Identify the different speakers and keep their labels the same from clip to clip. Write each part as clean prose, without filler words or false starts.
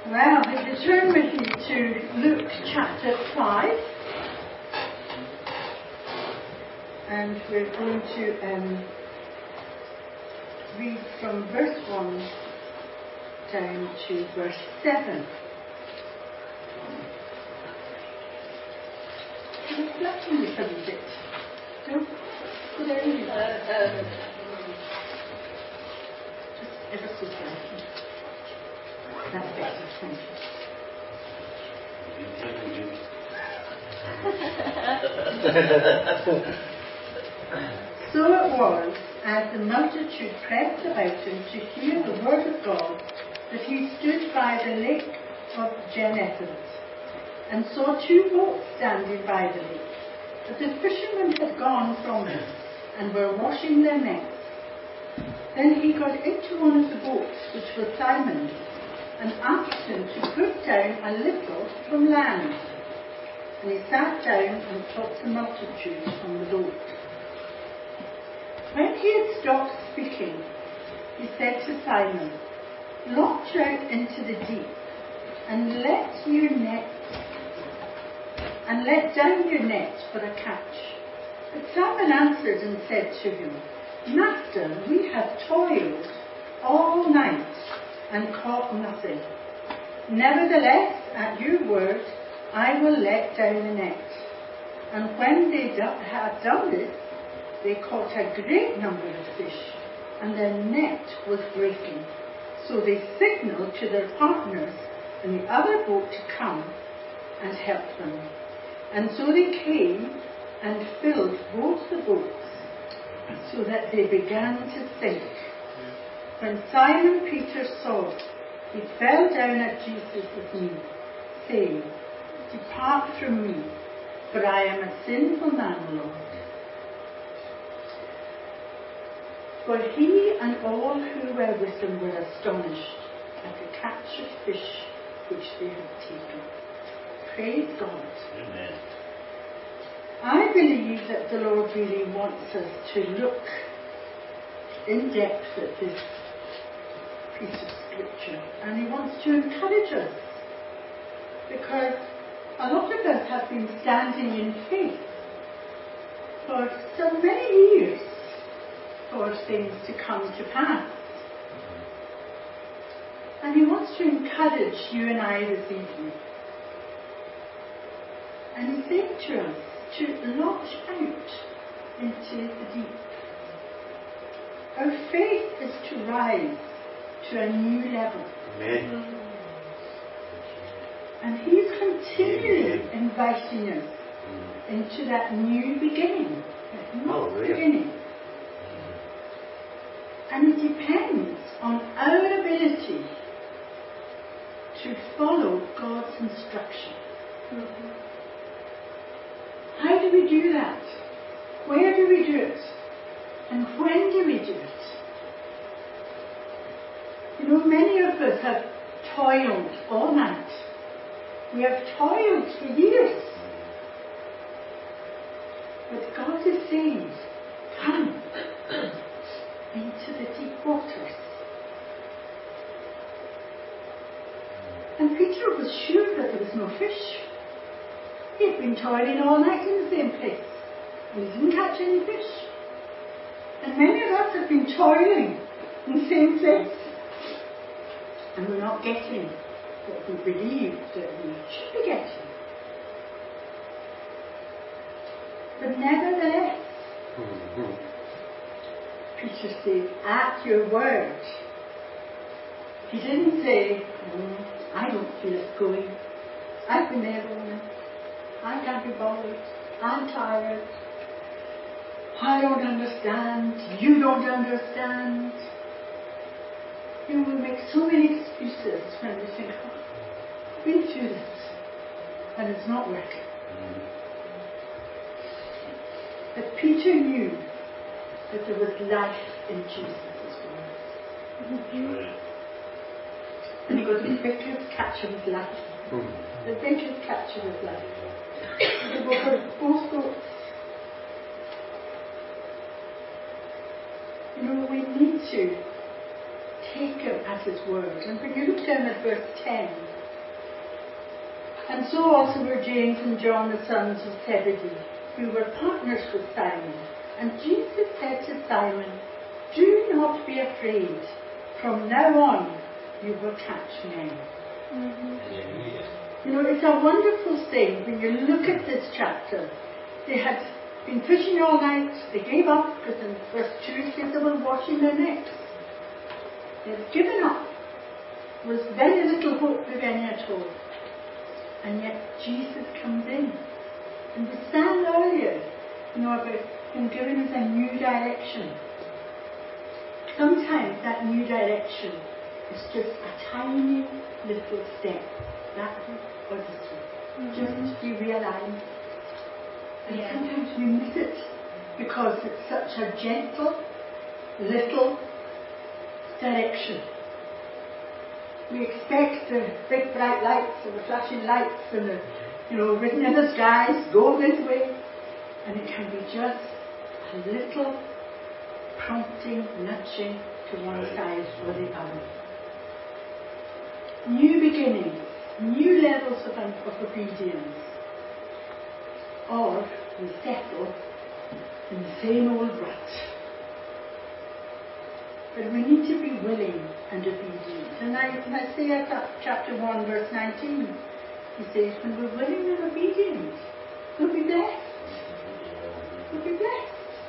Speaker 1: Well, if you turn with me to Luke chapter 5, and we're going to read from verse 1 down to verse 7. It's flashing you a little bit. No? Go down. Just ever so slightly. That's better, thank you. So it was, as the multitude pressed about him to hear the word of God, that he stood by the lake of Gennesaret, and saw two boats standing by the lake. But the fishermen had gone from them, and were washing their nets. Then he got into one of the boats, which was Simon's, and asked him to put down a little from land. And he sat down and taught the multitude on the boat. When he had stopped speaking, he said to Simon, "Launch out into the deep, and let down your net for a catch." But Simon answered and said to him, "Master, we have toiled all night and caught nothing. Nevertheless, at your word, I will let down the net." And when they had done this, they caught a great number of fish, and their net was breaking. So they signalled to their partners in the other boat to come and help them. And so they came and filled both the boats, so that they began to sink. When Simon Peter saw it, he fell down at Jesus' knees, saying, "Depart from me, for I am a sinful man, Lord." For he and all who were with him were astonished at the catch of fish which they had taken. Praise God.
Speaker 2: Amen.
Speaker 1: I believe that the Lord really wants us to look in depth at this piece of scripture, and he wants to encourage us, because a lot of us have been standing in faith for so many years for things to come to pass, and he wants to encourage you and I this evening, and he's saying to us to launch out into the deep. Our faith is to rise to a new level.
Speaker 2: Amen.
Speaker 1: And he's continually inviting us into that new beginning. That new beginning. And it depends on our ability to follow God's instruction. How do we do that? Where do we do it? And when do we do it? You know, many of us have toiled all night. We have toiled for years. But God is saying, come into the deep waters. And Peter was sure that there was no fish. He had been toiling all night in the same place, and he didn't catch any fish. And many of us have been toiling in the same place, and we're not getting what we believe that we should be getting. But nevertheless, Peter says, "At your word." He didn't say, "I don't feel it going. I've been there all night. I can't be bothered. I'm tired. I don't understand. You don't understand." You know, we make so many excuses when we think, I've been through this, and it's not working. But Peter knew that there was life in Jesus' word. And he got the biggest catch of his life. The biggest catch of his life. They were both boats. You know, we need to take him at his word. And when you look down at verse 10, and so also were James and John, the sons of Zebedee, who were partners with Simon. And Jesus said to Simon, do not be afraid. From now on, you will catch men. You know, it's a wonderful thing when you look at this chapter. They had been fishing all night. They gave up because in verse 2 it says they were washing their nets. They had given up. There was very little hope of any at all. And yet Jesus comes in. And we sang earlier, you know, about him giving us a new direction. Sometimes that new direction is just a tiny little step backward or this way, just to be realigned. And sometimes we miss it because it's such a gentle little direction. We expect the big bright lights and the flashing lights and the, you know, written in the skies, go this way. And it can be just a little prompting, nudging to one side or the other. New beginnings, new levels of obedience. Or we settle in the same old rut. But we need to be willing and obedient. And Isaiah chapter 1 verse 19, he says, when we're willing and obedient, we'll be blessed. We'll be blessed.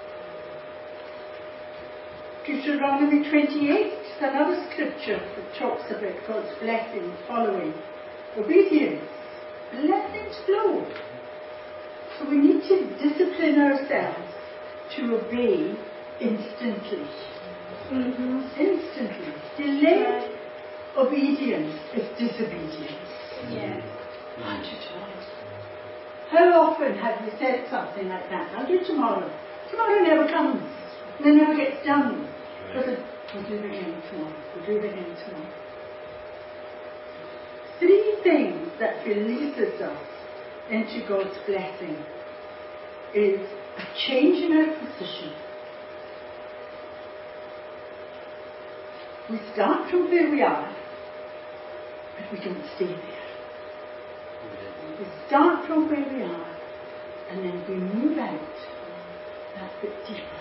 Speaker 1: Deuteronomy 28 is another scripture that talks about God's blessings following obedience. Blessings flow. So we need to discipline ourselves to obey instantly. Instantly. Delayed obedience is disobedience.
Speaker 2: Yes.
Speaker 1: Not at all. How often have you said something like that? I'll do tomorrow. Tomorrow never comes. And it never gets done. Because we'll do it again tomorrow. We'll do it again tomorrow. Three things that releases us into God's blessing is a change in our position. We start from where we are, but we don't stay there. We start from where we are, and then we move out that bit deeper.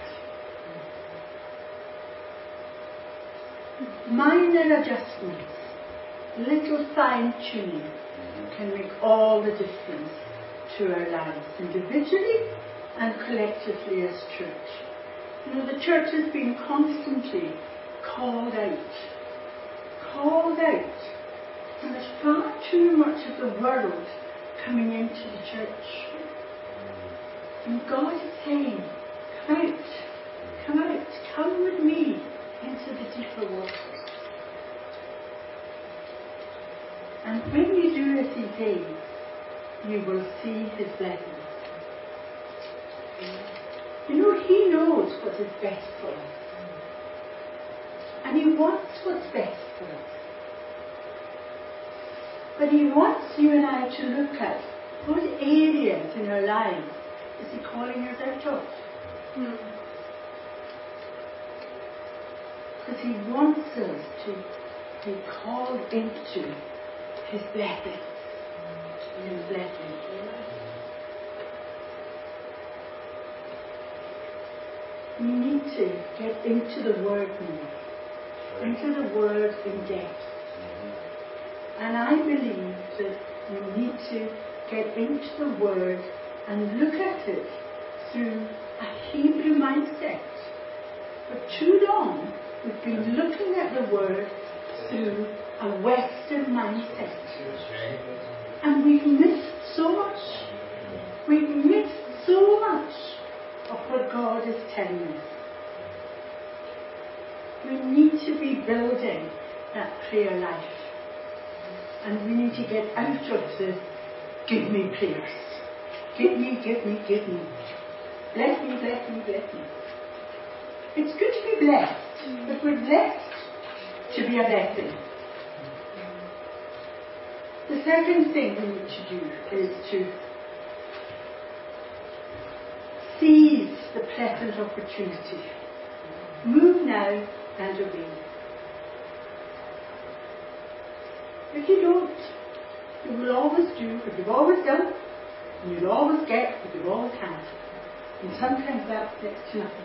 Speaker 1: Minor adjustments, little fine-tuning can make all the difference to our lives, individually and collectively as church. You know, the church has been constantly called out. And there's far too much of the world coming into the church. And God is saying, come out, come with me into the deeper waters. And when you do as He says, you will see His blessings. You know, He knows what is best for us. And He wants what's best for us. But He wants you and I to look at what areas in our lives is He calling us out of. Because He wants us to be called into His blessing. His blessing. We need to get into the Word more. Into the Word in depth. And I believe that we need to get into the Word and look at it through a Hebrew mindset. For too long, we've been looking at the Word through a Western mindset. And we've missed so much. We've missed so much of what God is telling us. We need to be building that prayer life. And we need to get out of the give me prayers. Give me. Bless me. It's good to be blessed, but we're blessed to be a blessing. The second thing we need to do is to seize the present opportunity. Move now and obey. If you don't, you will always do what you've always done, and you'll always get what you've always had. And sometimes that's next to nothing.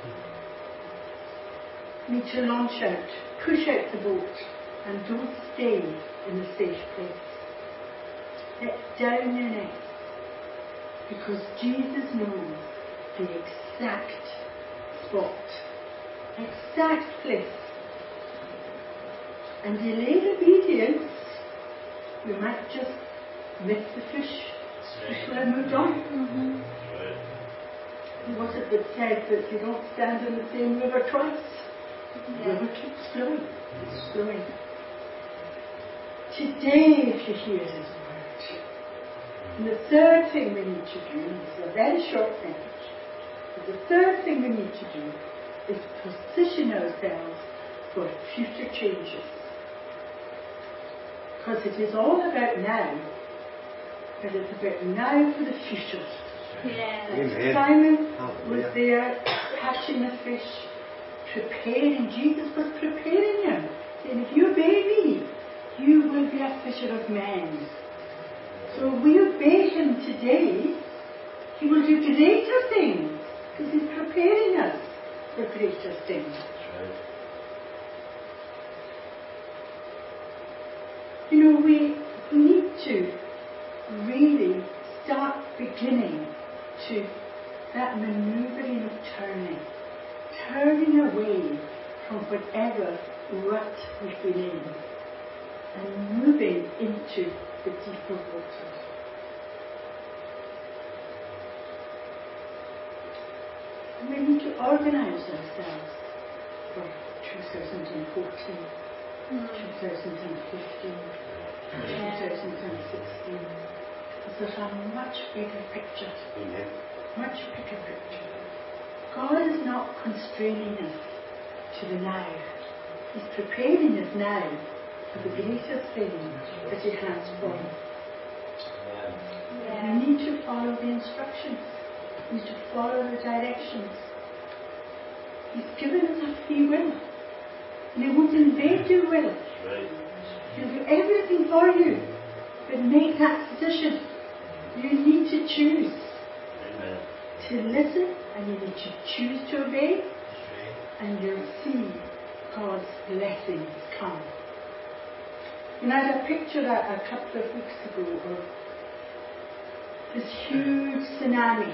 Speaker 1: You need to launch out, push out the boat, and don't stay in the safe place. Let down your net, because Jesus knows the exact spot, exact place. And delayed obedience, we might just miss the fish. Fish will have moved on. What is it said that you don't stand in the same river twice? The river keeps flowing. It's flowing. Today, if you hear His word, and the third thing we need to do, and this is a very short message, but the third thing we need to do is position ourselves for future changes. Because it is all about now, but it's about now for the future.
Speaker 2: Yeah.
Speaker 1: Simon was there catching the fish, preparing. Jesus was preparing him, saying, if you obey me, you will be a fisher of men. So if we obey him today, he will do greater things, because he's preparing us for greater things. You know, we need to really start beginning to that manoeuvring of turning away from whatever rut we've been in and moving into the deeper waters. And we need to organise ourselves for 2014, 2015, 2016. There's a much bigger picture. Much bigger picture. God is not constraining us to the now. He's preparing us now for the greater thing that He has for us. We need to follow the instructions. We need to follow the directions. He's given us a free will. And He won't invade your will. He'll do everything for you. But make that decision. You need to choose to listen, and you need to choose to obey, and you'll see God's blessings come. And I had a picture a couple of weeks ago of this huge tsunami,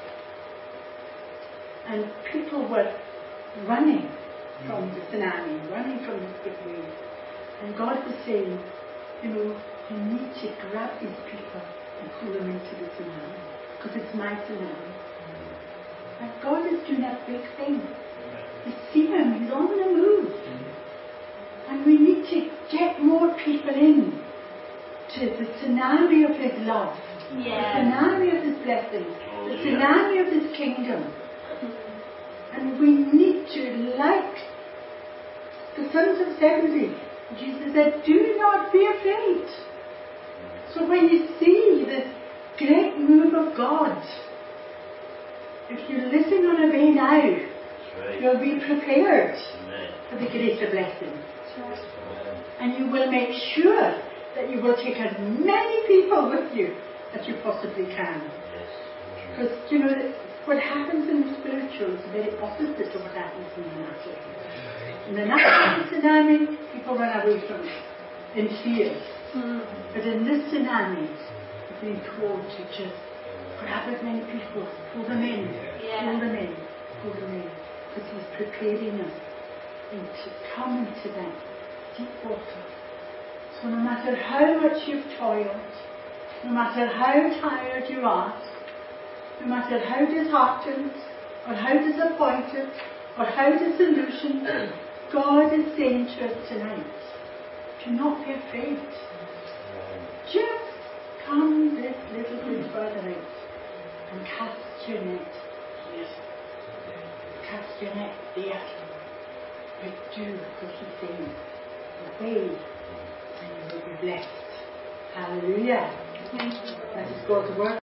Speaker 1: and people were running from the tsunami, running from the big wave. And God was saying, you know, you need to grab these people and pull them into the tsunami, because it's my tsunami. And God is doing a big thing. You see Him, He's on the move. And we need to get more people in to the tsunami of His love, the tsunami of His blessing, the tsunami of His kingdom. And we need to, like the sons of Zebedee, Jesus said, do not be afraid. So when you see this great move of God, if you listen and obey now, you'll be prepared for the greater blessing. And you will make sure that you will take as many people with you as you possibly can. Because, you know, what happens in the spiritual is the very opposite of what happens in the natural. In the natural tsunami, people run away from it in fear. But in this tsunami, we're being told to just grab as many people, pull them in, pull them in, pull them in. Because He's preparing us to come into that deep water. So no matter how much you've toiled, no matter how tired you are, no matter how disheartened, or how disappointed, or how disillusioned, God is saying to us tonight, do not be afraid. Just come this little bit further out and cast your net here. Cast your net there. But do what He's saying. Obey, and you will be blessed. Hallelujah. That is God's word.